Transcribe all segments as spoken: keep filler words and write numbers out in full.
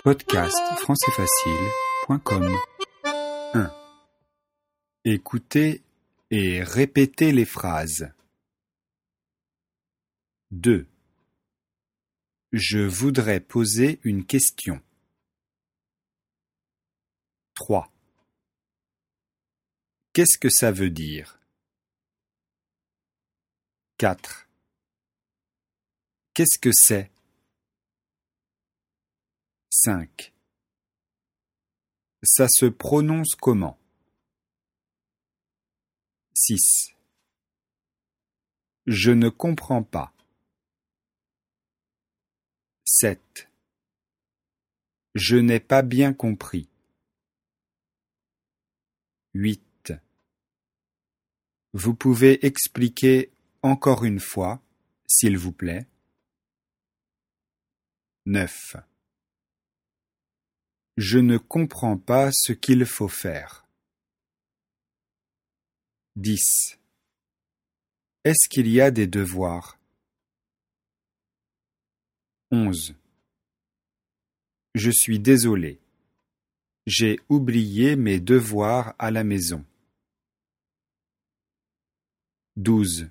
podcast français facile point com. un. Écoutez et répétez les phrases. deux. Je voudrais poser une question. trois. Qu'est-ce que ça veut dire? quatre. Qu'est-ce que c'est? cinq. Ça se prononce comment? six. Je ne comprends pas. sept. Je n'ai pas bien compris. huit. Vous pouvez expliquer encore une fois, s'il vous plaît? neuf. Je ne comprends pas ce qu'il faut faire. dix. Est-ce qu'il y a des devoirs? onze. Je suis désolé. J'ai oublié mes devoirs à la maison. douze.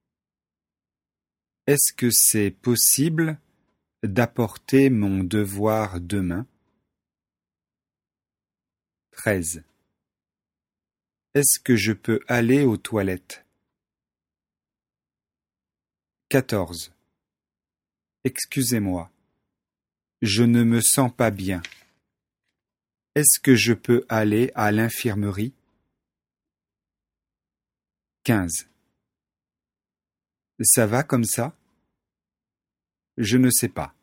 Est-ce que c'est possible d'apporter mon devoir demain? treize. Est-ce que je peux aller aux toilettes? quatorze. Excusez-moi, je ne me sens pas bien. Est-ce que je peux aller à l'infirmerie? quinze. Ça va comme ça? Je ne sais pas.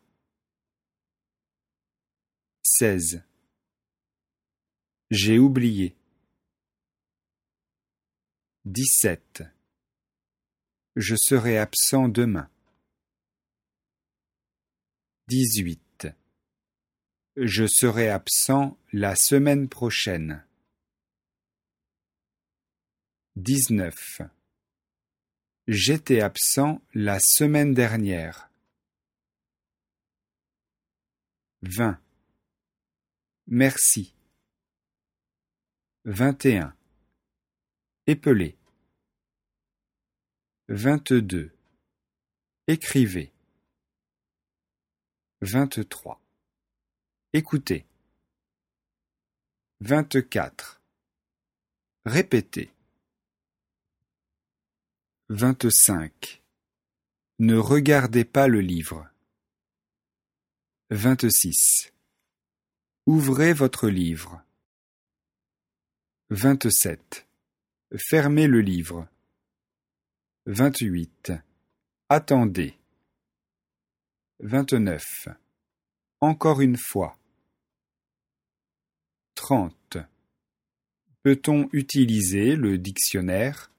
seize. J'ai oublié. dix-sept. Je serai absent demain. dix-huit. Je serai absent la semaine prochaine. dix-neuf. J'étais absent la semaine dernière. vingt. Merci. vingt et un. Épeler. vingt-deux. Écrivez. vingt-trois. Écoutez. vingt-quatre. Répétez. vingt-cinq. Ne regardez pas le livre. vingt-six. Ouvrez votre livre. vingt-sept. Fermez le livre. vingt-huit. Attendez. vingt-neuf. Encore une fois. trente. Peut-on utiliser le dictionnaire?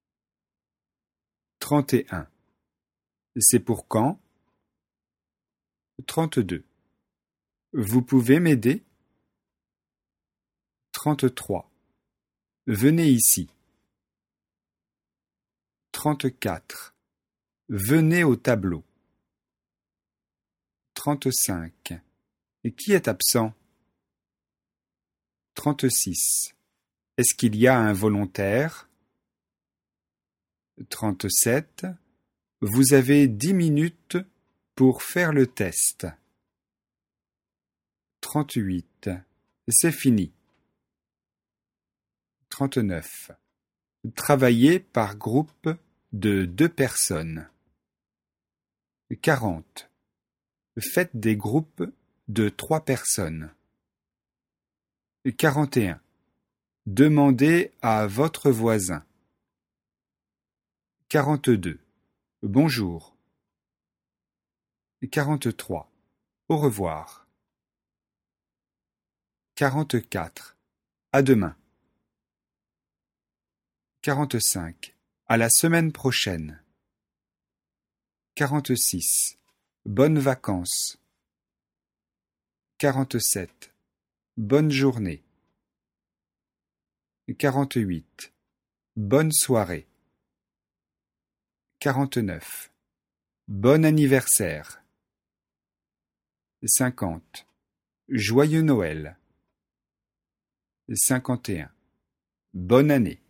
trente et un. C'est pour quand? trente-deux. Vous pouvez m'aider? trente-trois. Venez ici. trente-quatre. Venez au tableau. trente-cinq. Qui est absent? trente-six. Est-ce qu'il y a un volontaire? trente-sept. Vous avez dix minutes pour faire le test. trente-huit. C'est fini. trente-neuf. Travaillez par groupe de deux personnes. quarante. Faites des groupes de trois personnes. quarante et un. Demandez à votre voisin. quarante-deux. Bonjour. quarante-trois. Au revoir. quarante-quatre. À demain. quarante-cinq. À la semaine prochaine. quarante-six. Bonnes vacances. quarante-sept. Bonne journée. quarante-huit. Bonne soirée. quarante-neuf. Bon anniversaire. cinquante. Joyeux Noël. cinquante et un. Bonne année.